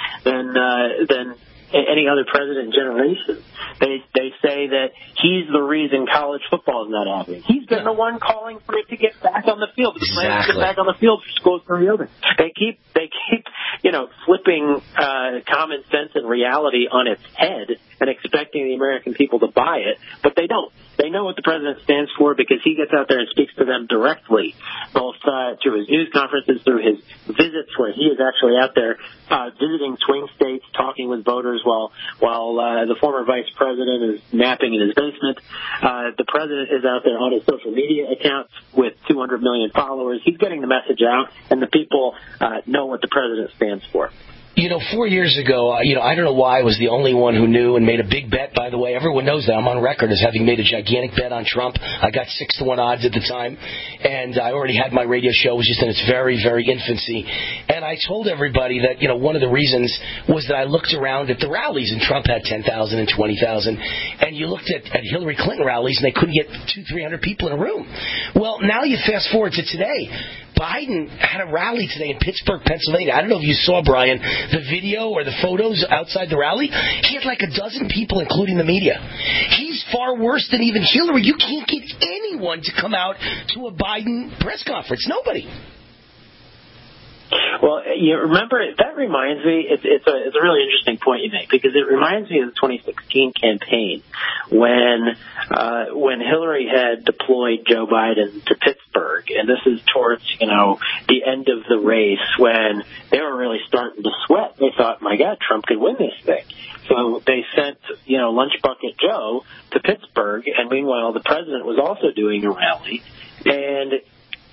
[SPEAKER 13] any other president in generations. They say that he's the reason college football is not happening. He's been the one calling for it to get back on the field. The plans to get back on the field for schools to reopen. They keep flipping common sense and reality on its head and expecting the American people to buy it, but they don't. They know what the president stands for because he gets out there and speaks to them directly, both through his news conferences, through his visits where he is actually out there visiting swing states, talking with voters while the former vice president is napping in his basement. The president is out there on his social media accounts with 200 million followers. He's getting the message out, and the people know what the president stands for.
[SPEAKER 3] 4 years ago, I don't know why I was the only one who knew and made a big bet, by the way. Everyone knows that. I'm on record as having made a gigantic bet on Trump. I got 6-1 odds at the time, and I already had my radio show. It was just in its very, very infancy. And I told everybody that, one of the reasons was that I looked around at the rallies, and Trump had 10,000 and 20,000. And you looked at Hillary Clinton rallies, and they couldn't get 200-300 people in a room. Well, now you fast forward to today. Biden had a rally today in Pittsburgh, Pennsylvania. I don't know if you saw, Brian, the video or the photos outside the rally. He had like a dozen people, including the media. He's far worse than even Hillary. You can't get anyone to come out to a Biden press conference. Nobody.
[SPEAKER 13] Well, you remember, that reminds me, it's a really interesting point you make, because it reminds me of the 2016 campaign when Hillary had deployed Joe Biden to Pittsburgh, and this is towards, the end of the race when they were really starting to sweat. They thought, my God, Trump could win this thing. So they sent, Lunch Bucket Joe to Pittsburgh, and meanwhile the president was also doing a rally, and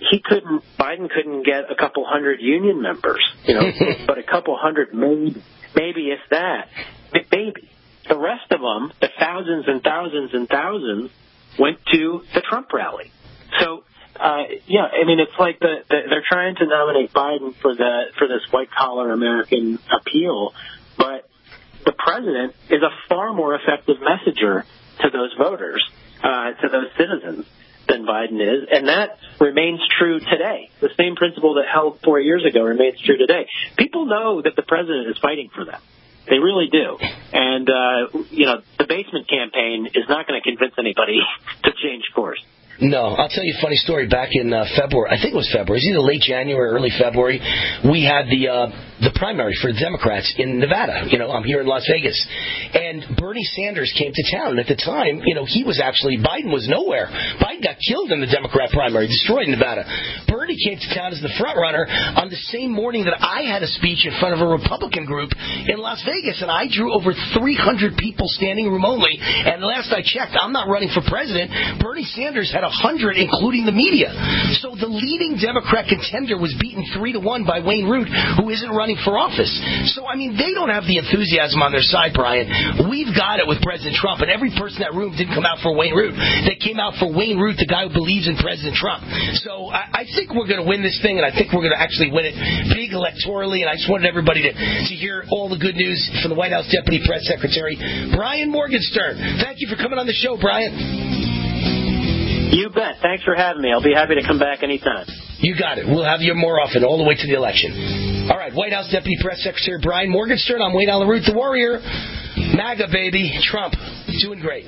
[SPEAKER 13] Biden couldn't get a couple hundred union members, but a couple hundred, maybe if that, maybe. The rest of them, the thousands and thousands and thousands, went to the Trump rally. So, it's like they're trying to nominate Biden for this white collar American appeal, but the president is a far more effective messenger to those voters, to those citizens, than Biden is, and that remains true today. The same principle that held 4 years ago remains true today. People know that the president is fighting for them. They really do. And, the basement campaign is not going to convince anybody to change course.
[SPEAKER 3] No, I'll tell you a funny story. Back in February, I think it was February, it was either late January or early February, we had the primary for the Democrats in Nevada. I'm here in Las Vegas. And Bernie Sanders came to town. And at the time, Biden was nowhere. Biden got killed in the Democrat primary, destroyed in Nevada. Bernie came to town as the front runner on the same morning that I had a speech in front of a Republican group in Las Vegas. And I drew over 300 people standing room only. And last I checked, I'm not running for president. Bernie Sanders had 100, including the media. So the leading Democrat contender was beaten 3-1 by Wayne Root, who isn't running for office. So, they don't have the enthusiasm on their side, Brian. We've got it with President Trump, and every person in that room didn't come out for Wayne Root. They came out for Wayne Root, the guy who believes in President Trump. So I think we're going to win this thing, and I think we're going to actually win it big electorally, and I just wanted everybody to hear all the good news from the White House Deputy Press Secretary, Brian Morgenstern. Thank you for coming on the show, Brian.
[SPEAKER 13] You bet. Thanks for having me. I'll be happy to come back anytime.
[SPEAKER 3] You got it. We'll have you more often, all the way to the election. All right, White House Deputy Press Secretary Brian Morgenstern. I'm Wayne Allyn Root, the Warrior. MAGA, baby. Trump. Doing great.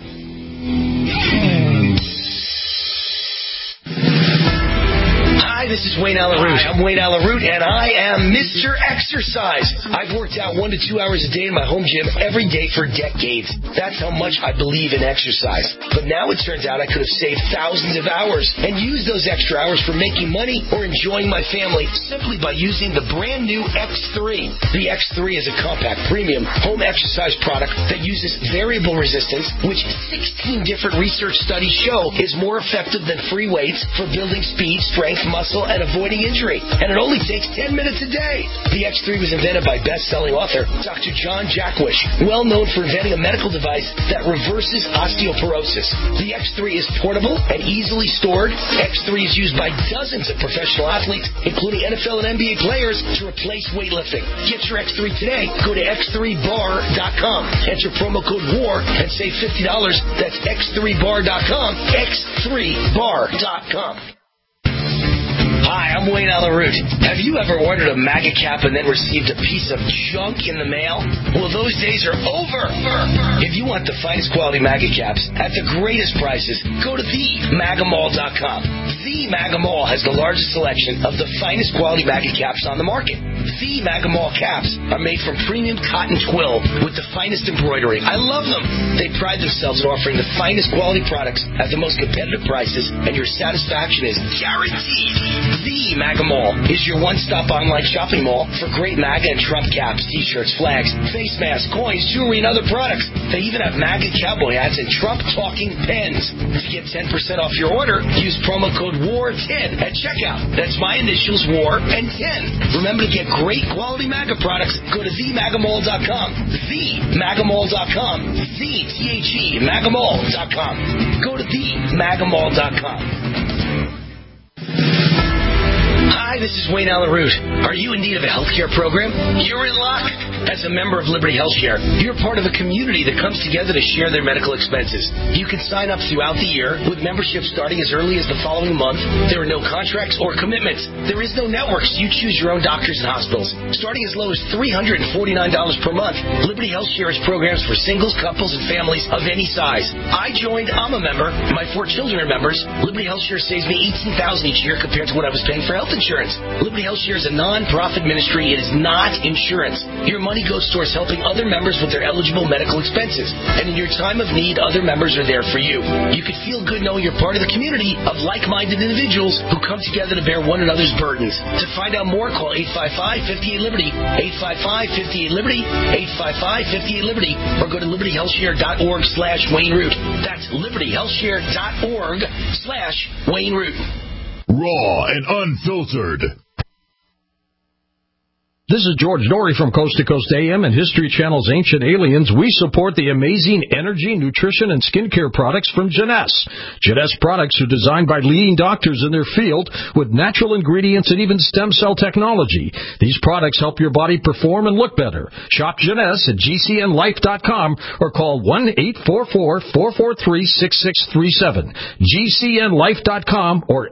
[SPEAKER 3] Hi, this is Wayne Allyn Root. I'm Wayne Allyn Root, and I am Mr. Exercise. I've worked out 1 to 2 hours a day in my home gym every day for decades. That's how much I believe in exercise. But now it turns out I could have saved thousands of hours and used those extra hours for making money or enjoying my family simply by using the brand new X3. The X3 is a compact, premium home exercise product that uses variable resistance, which 16 different research studies show is more effective than free weights for building speed, strength, muscle, and avoiding injury. And it only takes 10 minutes a day. The X3 was invented by best-selling author Dr. John Jaquish, well known for inventing a medical device that reverses osteoporosis. The X3 is portable and easily stored. X3 is used by dozens of professional athletes, including NFL and NBA players, to replace weightlifting. Get your X3 today. Go to x3bar.com. Enter promo code WAR and save $50. That's x3bar.com. x3bar.com. Hi, I'm Wayne Allyn Root. Have you ever ordered a MAGA cap and then received a piece of junk in the mail? Well, those days are over. If you want the finest quality MAGA caps at the greatest prices, go to themagamall.com. The MAGA Mall has the largest selection of the finest quality MAGA caps on the market. The MAGA Mall caps are made from premium cotton twill with the finest embroidery. I love them. They pride themselves in offering the finest quality products at the most competitive prices, and your satisfaction is guaranteed. The MAGA Mall is your one-stop online shopping mall for great MAGA and Trump caps, t-shirts, flags, face masks, coins, jewelry, and other products. They even have MAGA cowboy hats and Trump talking pens. To get 10% off your order, use promo code WAR10 at checkout. That's my initials, WAR and 10. Remember to get great quality MAGA products. Go to themagamall.com. Themagamall.com. TheMAGAmall.com. Go to themagamall.com. Hi, this is Wayne Allyn Root. Are you in need of a healthcare program? You're in luck. As a member of Liberty HealthShare, you're part of a community that comes together to share their medical expenses. You can sign up throughout the year with membership starting as early as the following month. There are no contracts or commitments. There is no network, so you choose your own doctors and hospitals. Starting as low as $349 per month, Liberty HealthShare has programs for singles, couples, and families of any size. I joined. I'm a member. My 4 children are members. Liberty HealthShare saves me $18,000 each year compared to what I was paying for health insurance. Liberty HealthShare is a non-profit ministry. It is not insurance. Your money goes towards helping other members with their eligible medical expenses. And in your time of need, other members are there for you. You can feel good knowing you're part of the community of like-minded individuals who come together to bear one another's burdens. To find out more, call 855-58-LIBERTY, 855-58-LIBERTY, 855-58-LIBERTY, or go to libertyhealthshare.org/Wayne Root. That's libertyhealthshare.org/Wayne Root.
[SPEAKER 2] raw and unfiltered.
[SPEAKER 14] This is George Norrie from Coast to Coast AM and History Channel's Ancient Aliens. We support the amazing energy, nutrition, and skincare products from Jeunesse. Jeunesse products are designed by leading doctors in their field with natural ingredients and even stem cell technology. These products help your body perform and look better. Shop Jeunesse at GCNlife.com or call 1-844-443-6637. GCNlife.com or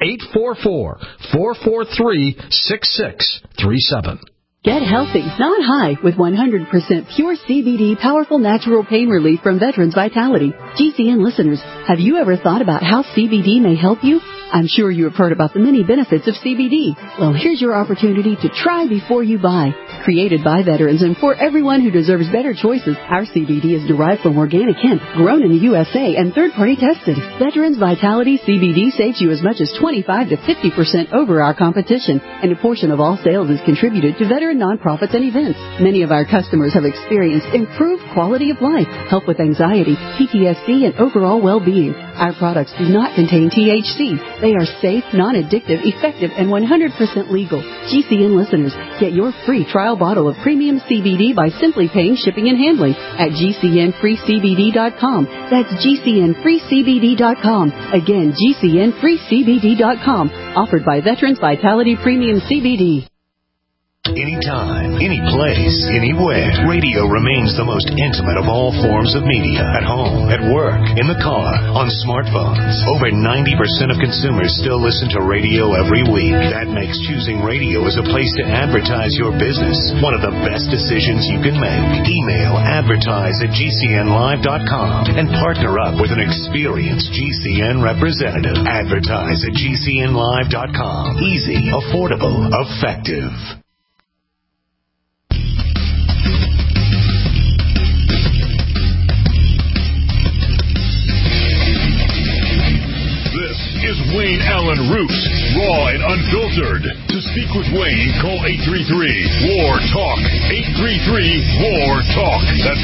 [SPEAKER 14] 844-443-6637.
[SPEAKER 5] Get healthy, not high, with 100% pure CBD powerful natural pain relief from Veterans Vitality. GCN listeners, have you ever thought about how CBD may help you? I'm sure you have heard about the many benefits of CBD. Well, here's your opportunity to try before you buy. Created by veterans and for everyone who deserves better choices, our CBD is derived from organic hemp, grown in the USA, and third-party tested. Veterans Vitality CBD saves you as much as 25 to 50% over our competition, and a portion of all sales is contributed to veteran nonprofits and events. Many of our customers have experienced improved quality of life, help with anxiety, PTSD, and overall well-being. Our products do not contain THC. They are safe, non-addictive, effective, and 100% legal. GCN listeners, get your free trial bottle of premium CBD by simply paying shipping and handling at GCNFreeCBD.com. That's GCNFreeCBD.com. Again, GCNFreeCBD.com. Offered by Veterans Vitality Premium CBD.
[SPEAKER 15] Anytime, any place, anywhere. Radio remains the most intimate of all forms of media. At home, at work, in the car, on smartphones. Over 90% of consumers still listen to radio every week. That makes choosing radio as a place to advertise your business one of the best decisions you can make. Email advertise@GCNlive.com and partner up with an experienced GCN representative. Advertise@GCNlive.com. Easy, affordable, effective.
[SPEAKER 2] Is Wayne Allen Root, raw and unfiltered. To speak with Wayne, call 833-WAR-TALK. 833-WAR-TALK. That's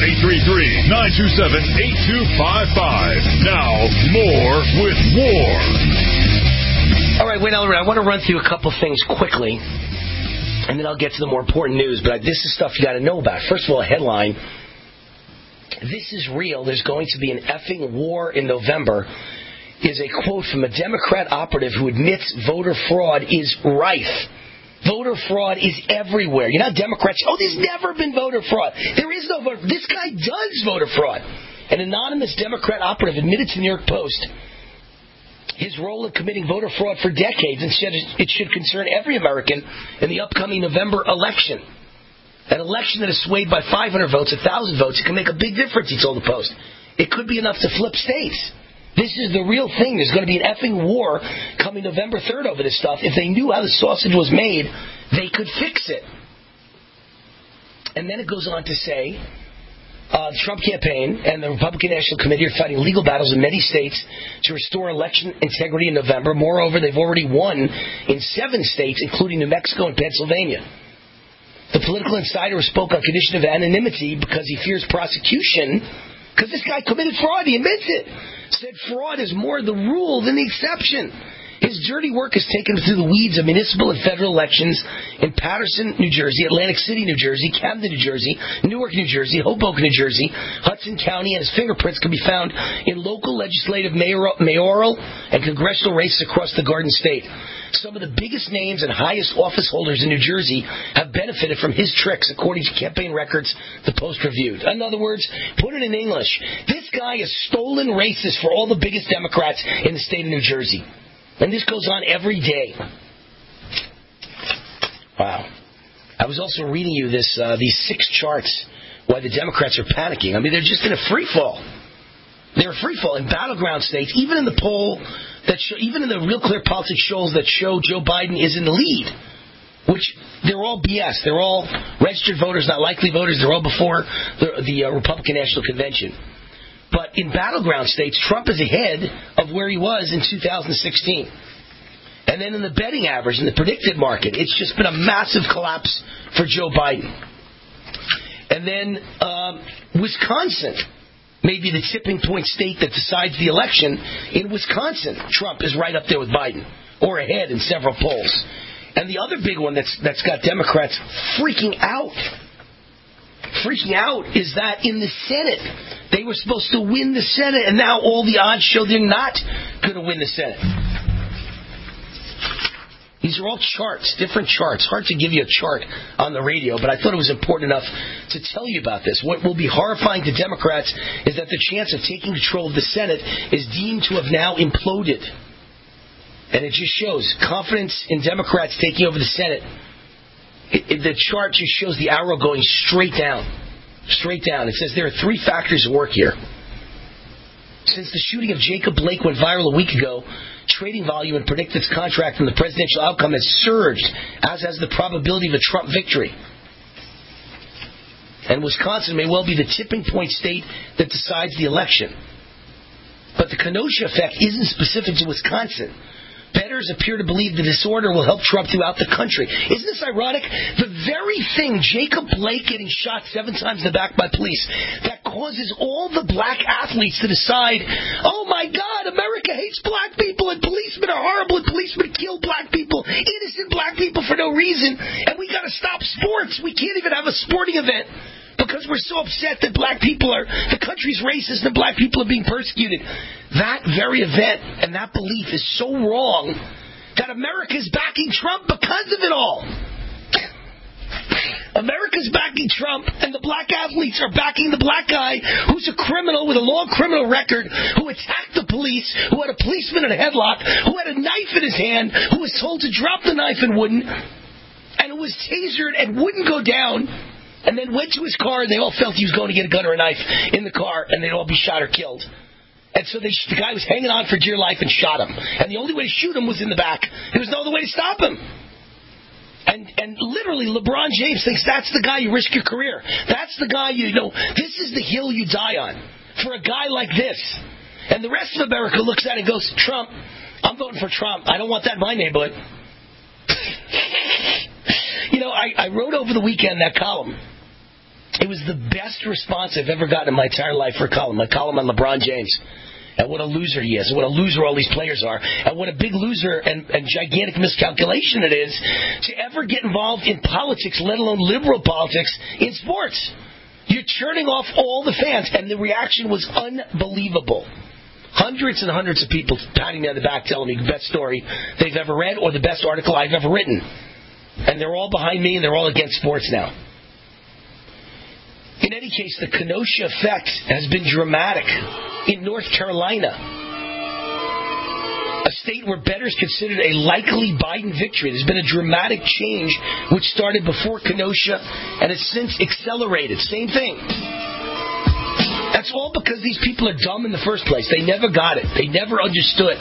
[SPEAKER 2] 833-927-8255. Now, more with War.
[SPEAKER 3] All right, Wayne Allen, I want to run through a couple things quickly, and then I'll get to the more important news. But this is stuff you got to know about. First of all, a headline. This is real. There's going to be an effing war in November. Is a quote from a Democrat operative who admits voter fraud is rife. Voter fraud is everywhere. You know, Democrats, there's never been voter fraud. There is no voter. This guy does voter fraud. An anonymous Democrat operative admitted to the New York Post his role in committing voter fraud for decades and said it should concern every American in the upcoming November election. An election that is swayed by 500 votes, 1,000 votes, it can make a big difference, he told the Post. It could be enough to flip states. This is the real thing. There's going to be an effing war coming November 3rd over this stuff. If they knew how the sausage was made, they could fix it. And then it goes on to say, the Trump campaign and the Republican National Committee are fighting legal battles in many states to restore election integrity in November. Moreover, they've already won in 7 states, including New Mexico and Pennsylvania. The political insider spoke on condition of anonymity because he fears prosecution because this guy committed fraud. He admits it. Said fraud is more the rule than the exception. His dirty work has taken him through the weeds of municipal and federal elections in Paterson, New Jersey, Atlantic City, New Jersey, Camden, New Jersey, Newark, New Jersey, Hoboken, New Jersey, Hudson County, and his fingerprints can be found in local legislative, mayoral, and congressional races across the Garden State. Some of the biggest names and highest office holders in New Jersey have benefited from his tricks, according to campaign records the Post reviewed. In other words, put it in English, this guy has stolen races for all the biggest Democrats in the state of New Jersey. And this goes on every day. Wow. I was also reading you these 6 charts why the Democrats are panicking. I mean, they're just in a free fall. They're a free fall in battleground states, even in the poll that even in the Real Clear Politics shows that show Joe Biden is in the lead, which they're all BS. They're all registered voters, not likely voters. They're all before the Republican National Convention. But in battleground states, Trump is ahead of where he was in 2016. And then in the betting average, in the predicted market, it's just been a massive collapse for Joe Biden. And then Wisconsin, maybe the tipping point state that decides the election. In Wisconsin, Trump is right up there with Biden. or ahead in several polls. And the other big one that's got Democrats freaking out is that in the Senate, they were supposed to win the Senate, and now all the odds show they're not going to win the Senate. These are all charts, different charts. Hard to give you a chart on the radio, but I thought it was important enough to tell you about this. What will be horrifying to Democrats is that the chance of taking control of the Senate is deemed to have now imploded. And it just shows confidence in Democrats taking over the Senate. The chart just shows the arrow going straight down. Straight down. It says there are three factors at work here. Since the shooting of Jacob Blake went viral a week ago, trading volume and predicted contract from the presidential outcome has surged, as has the probability of a Trump victory. And Wisconsin may well be the tipping point state that decides the election. But the Kenosha effect isn't specific to Wisconsin. Bettors appear to believe the disorder will help Trump throughout the country. Isn't this ironic? The very thing, Jacob Blake getting shot 7 times in the back by police, that causes all the black athletes to decide, oh my God, America hates black people and policemen are horrible and policemen kill black people, innocent black people for no reason, and we got to stop sports. We can't even have a sporting event because we're so upset that the country's racist and black people are being persecuted. That very event and that belief is so wrong that America's backing Trump because of it all. America's backing Trump, and the black athletes are backing the black guy who's a criminal with a long criminal record, who attacked the police, who had a policeman in a headlock, who had a knife in his hand, who was told to drop the knife and wouldn't, and who was tasered and wouldn't go down, and then went to his car, and they all felt he was going to get a gun or a knife in the car, and they'd all be shot or killed. And so the guy was hanging on for dear life and shot him. And the only way to shoot him was in the back. There was no other way to stop him. And literally, LeBron James thinks that's the guy you risk your career. That's the guy this is the hill you die on for a guy like this. And the rest of America looks at it and goes, Trump, I'm voting for Trump. I don't want that in my neighborhood. I wrote over the weekend that column. It was the best response I've ever gotten in my entire life for a column. My column on LeBron James. And what a loser he is. And what a loser all these players are. And what a big loser and gigantic miscalculation it is to ever get involved in politics, let alone liberal politics, in sports. You're turning off all the fans. And the reaction was unbelievable. Hundreds and hundreds of people patting me on the back telling me the best story they've ever read or the best article I've ever written. And they're all behind me and they're all against sports now. In any case, the Kenosha effect has been dramatic. In North Carolina, a state where bettors considered a likely Biden victory, there's been a dramatic change which started before Kenosha and has since accelerated. Same thing. That's all because these people are dumb in the first place. They never got it. They never understood.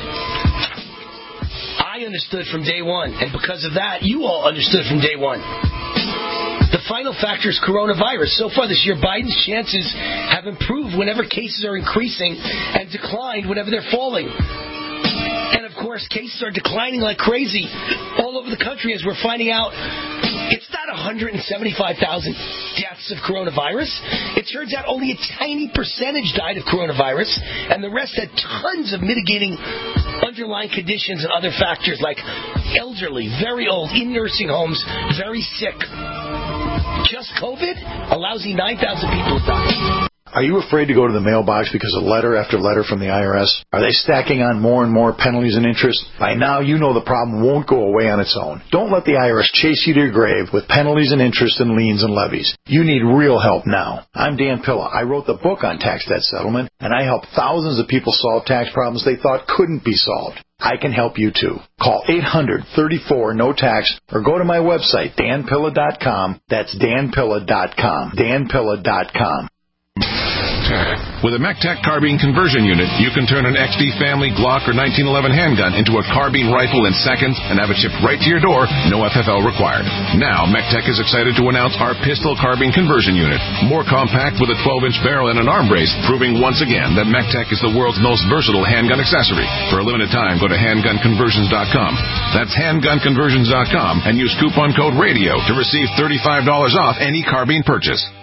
[SPEAKER 3] I understood from day one, and because of that, you all understood from day one. The final factor is coronavirus. So far this year, Biden's chances have improved whenever cases are increasing and declined whenever they're falling. And, of course, cases are declining like crazy all over the country as we're finding out. It's not 175,000 deaths of coronavirus. It turns out only a tiny percentage died of coronavirus, and the rest had tons of mitigating underlying conditions and other factors like elderly, very old, in nursing homes, very sick. Just COVID, a lousy 9,000 people have died.
[SPEAKER 16] Are you afraid to go to the mailbox because of letter after letter from the IRS? Are they stacking on more and more penalties and interest? By now, you know the problem won't go away on its own. Don't let the IRS chase you to your grave with penalties and interest and liens and levies. You need real help now. I'm Dan Pilla. I wrote the book on tax debt settlement, and I help thousands of people solve tax problems they thought couldn't be solved. I can help you too. Call 800-34-NO-TAX or go to my website, danpilla.com. That's danpilla.com. danpilla.com.
[SPEAKER 17] With a MECTEC carbine conversion unit, you can turn an XD family Glock or 1911 handgun into a carbine rifle in seconds and have it shipped right to your door, no FFL required. Now, MECTEC is excited to announce our pistol carbine conversion unit. More compact with a 12-inch barrel and an arm brace, proving once again that MECTEC is the world's most versatile handgun accessory. For a limited time, go to handgunconversions.com. That's handgunconversions.com and use coupon code RADIO to receive $35 off any carbine purchase.